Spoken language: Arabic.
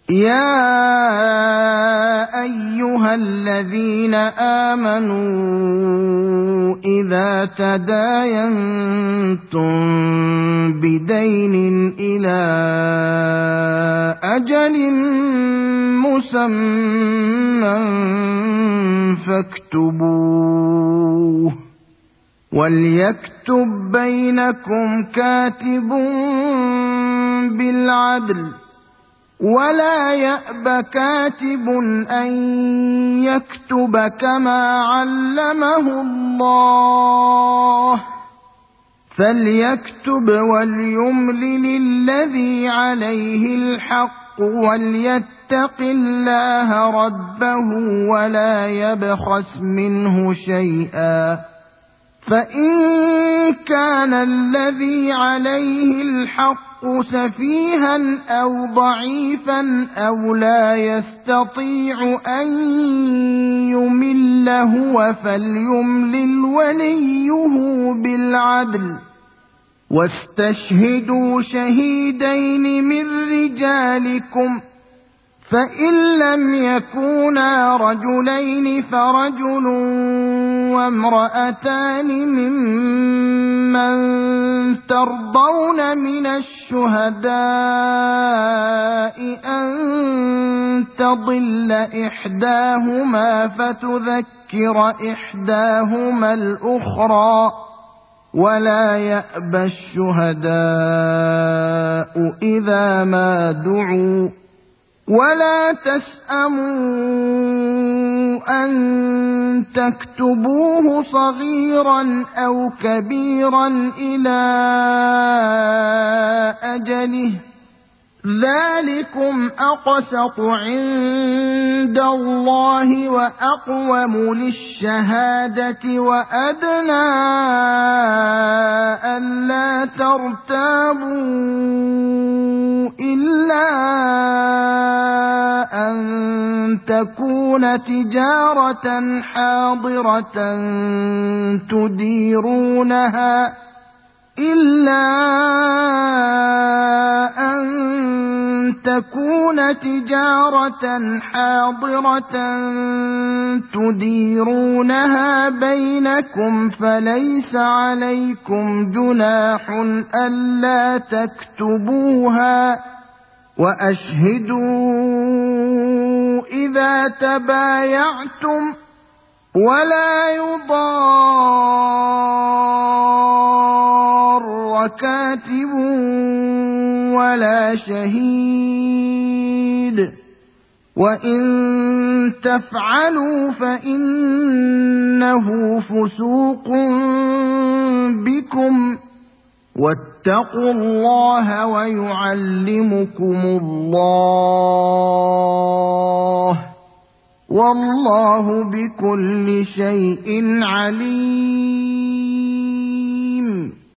يا أيها الذين آمنوا إذا تداينتم بدين إلى أجل مسمى فاكتبوه وليكتب بينكم كاتب بالعدل ولا يأب كاتب أن يكتب كما علمه الله فليكتب وليملل الذي عليه الحق وليتق الله ربه ولا يبخس منه شيئا فإن كان الذي عليه الحق سفيها أو ضعيفا أو لا يستطيع أن يمل هو فليملل وليه بالعدل واستشهدوا شهيدين من رجالكم فإن لم يكونا رجلين فرجل وامرأتان ممن ترضون من الشهداء أن تضل إحداهما فتذكر إحداهما الأخرى ولا يأبى الشهداء إذا ما دعوا ولا تسأموا أن تكتبوه صغيرا أو كبيرا إلى أجله ذلكم أقسط عند الله وأقوم للشهادة وأدنى ألا ترتابوا إلا أن تكون تجارة حاضرة تديرونها بينكم فليس عليكم جناح ألا تكتبوها وأشهدوا إذا تبايعتم ولا يضار كاتب ولا شهيد وإن تفعلوا فإنه فسوق بكم واتقوا الله ويعلمكم الله والله بكل شيء عليم.